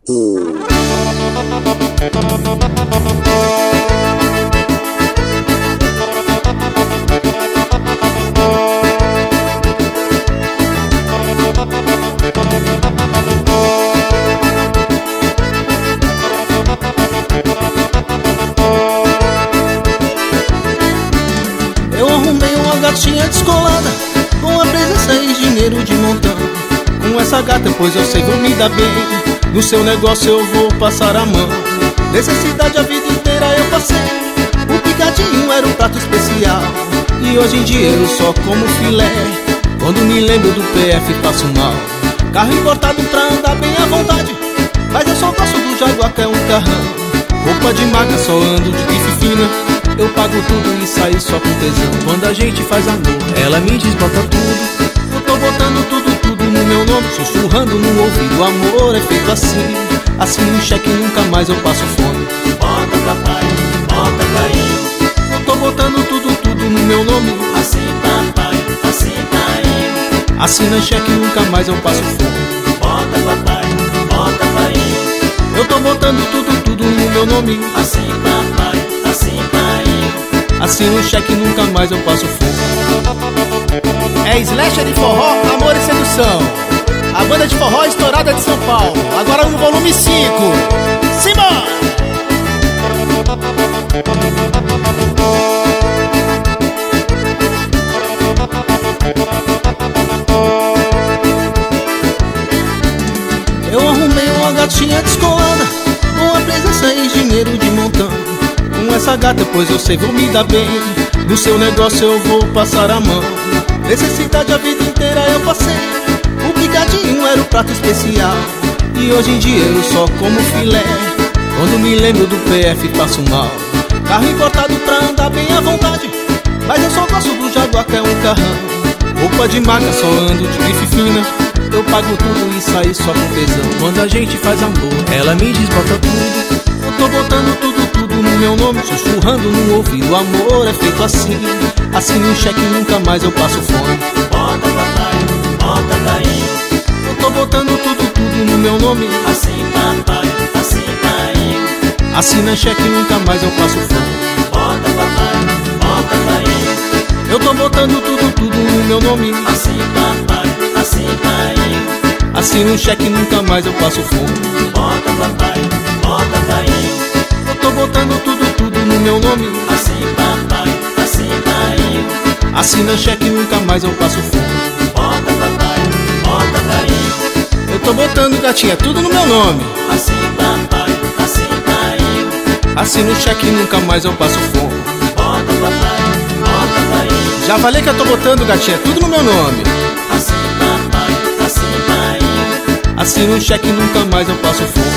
Eu arrumei uma gatinha descolada, com a presença e dinheiro de montão. Com essa gata, pois eu sei, vou me dar bem. No seu negócio eu vou passar a mão. Necessidade a vida inteira eu passei. O picadinho era um prato especial, e hoje em dia eu só como filé. Quando me lembro do PF passo mal. Carro importado pra andar bem à vontade, mas eu só gosto do Jaguar, que é um carrão. Roupa de marca, só ando de bife fina. Eu pago tudo e saio só com tesão. Quando a gente faz amor, ela me desbota tudo. Eu tô botando tudo no meu nome, sussurrando no ouvido. Amor é feito assim, assino um cheque e nunca mais eu passo fome. Bota papai, bota pai. Eu tô botando tudo no meu nome. Assim papai, assim pai. Assina cheque e nunca mais eu passo fome. Bota papai, bota pai. Eu tô botando tudo no meu nome. Assim papai, assim pai. Assina um cheque e nunca mais eu passo fome. É Slasher de forró, amor e sedução. A banda de forró estourada de São Paulo. Agora no volume 5. Simbora! Eu arrumei uma gatinha descolada, com a presença e dinheiro de montão. Com essa gata, pois eu sei, vou me dar bem. No seu negócio eu vou passar a mão. Necessidade a vida inteira eu passei. O picadinho era o prato especial, e hoje em dia eu só como filé. Quando me lembro do PF passo mal. Carro importado pra andar bem à vontade, mas eu só gosto do Jaguar, que é um carrão. Roupa de marca, só ando de grife fina. Eu pago tudo e saio só com tesão. Quando a gente faz amor, ela me desbota tudo. Eu tô botando tudo no meu nome, sussurrando no ouvido. Amor é feito assim, assino um cheque e nunca mais eu passo fome. Bota papai, bota pai. Eu tô botando tudo no meu nome. Assim papai, assim pai. Assina cheque e nunca mais eu passo fome. Bota papai, bota pai. Eu tô botando tudo no meu nome. Assim papai, assim pai. Assina um cheque e nunca mais eu passo fome. Bota papai, bota pai. Eu tô botando tudo no meu nome. Assim papai, assim pai. Assina cheque e nunca mais eu passo fome. Bota papai, bota pai. Eu tô botando, gatinha, tudo no meu nome. Assim papai, assim pai. Assina um cheque e nunca mais eu passo fome. Bota papai, bota pai. Já falei que eu tô botando, gatinha, tudo no meu nome. Assim papai, assim pai. Assina um cheque e nunca mais eu passo fome.